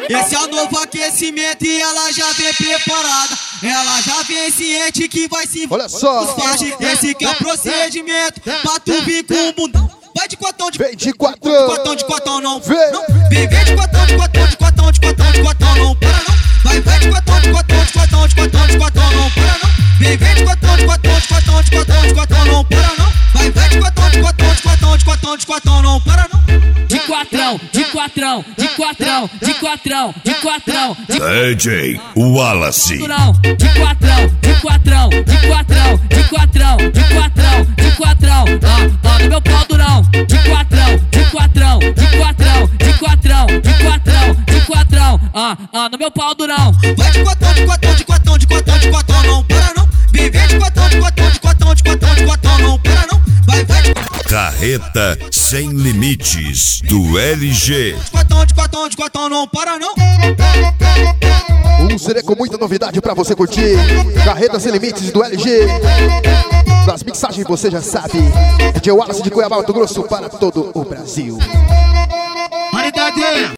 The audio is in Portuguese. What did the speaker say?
Esse é o novo aquecimento e ela já vem preparada. Ela já vem ciente que vai se... Olha só. Esse que é o procedimento pra tu vir com o bundão. Vai de quatão, vem de quatão. De quatão não. Vem. Vem de quatão, de quatão, de quatão, de quatão, de quatão não. Para não. Vai de quatão, de quatão, de quatão, de quatão, de quatão não. Para não. Vem de quatão, de quatão, de quatão, de quatão, de quatão não. Para não. Vai de quatão, de quatão, de quatão, de quatão, de quatão não. Para não. De quatrão, de quatrão, de quatrão, de quatrão, de quatrão, DJ Wallace. De quatrão, de quatrão, de quatrão, de quatrão, de quatrão, de quatrão, no meu pau durão. De quatrão, de quatrão, de quatrão, de quatrão, de quatrão, de quatrão, no meu pau durão. Vai de quatão, de quatão, de quatão, de quatão, de quatão não. Para não. Vem de quatão, de quatão, de quatão, de quatão, de quatão não. Para não. Vai de Carreta Sem Limites do LG. de quatão, de quatão, de quatão não. Para não. Um CD com muita novidade pra você curtir. Carreta Sem Limites do LG. Das mixagens você já sabe. DJ Wallace de Cuiabá, Mato Grosso para todo o Brasil.